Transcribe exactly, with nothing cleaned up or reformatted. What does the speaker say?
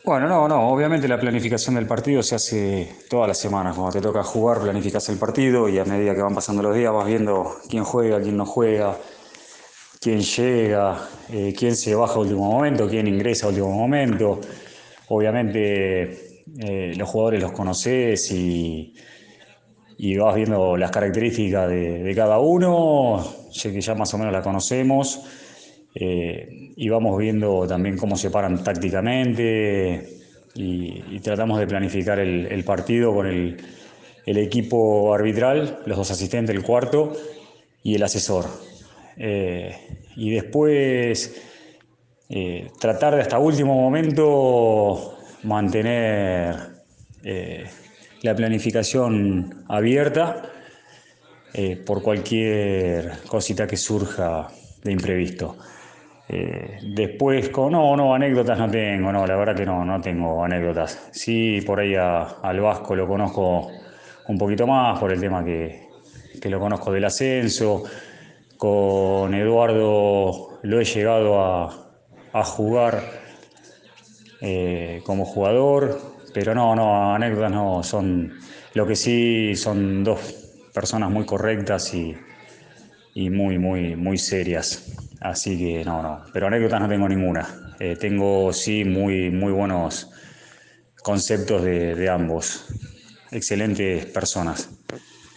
Bueno, no, no, obviamente la planificación del partido se hace todas las semanas. Cuando te toca jugar, planificas el partido y a medida que van pasando los días vas viendo quién juega, quién no juega, quién llega, eh, quién se baja a último momento, quién ingresa a último momento. Obviamente eh, los jugadores los conoces y, y vas viendo las características de, de cada uno, ya que ya más o menos la conocemos, eh, y vamos viendo también cómo se paran tácticamente y, y tratamos de planificar el, el partido con el, el equipo arbitral, los dos asistentes, el cuarto y el asesor. Eh, y después eh, tratar de hasta último momento mantener eh, la planificación abierta eh, por cualquier cosita que surja de imprevisto. Eh, después, con, no, no, anécdotas no tengo, no, la verdad que no, no tengo anécdotas. Sí, por ahí a- al Vasco lo conozco un poquito más por el tema que, que lo conozco del ascenso. Con Eduardo lo he llegado a, a jugar eh, como jugador, pero no, no, anécdotas no, son, lo que sí son dos personas muy correctas y, y muy, muy, muy serias. Así que no, no, pero anécdotas no tengo ninguna. Eh, tengo sí muy, muy buenos conceptos de, de ambos. Excelentes personas.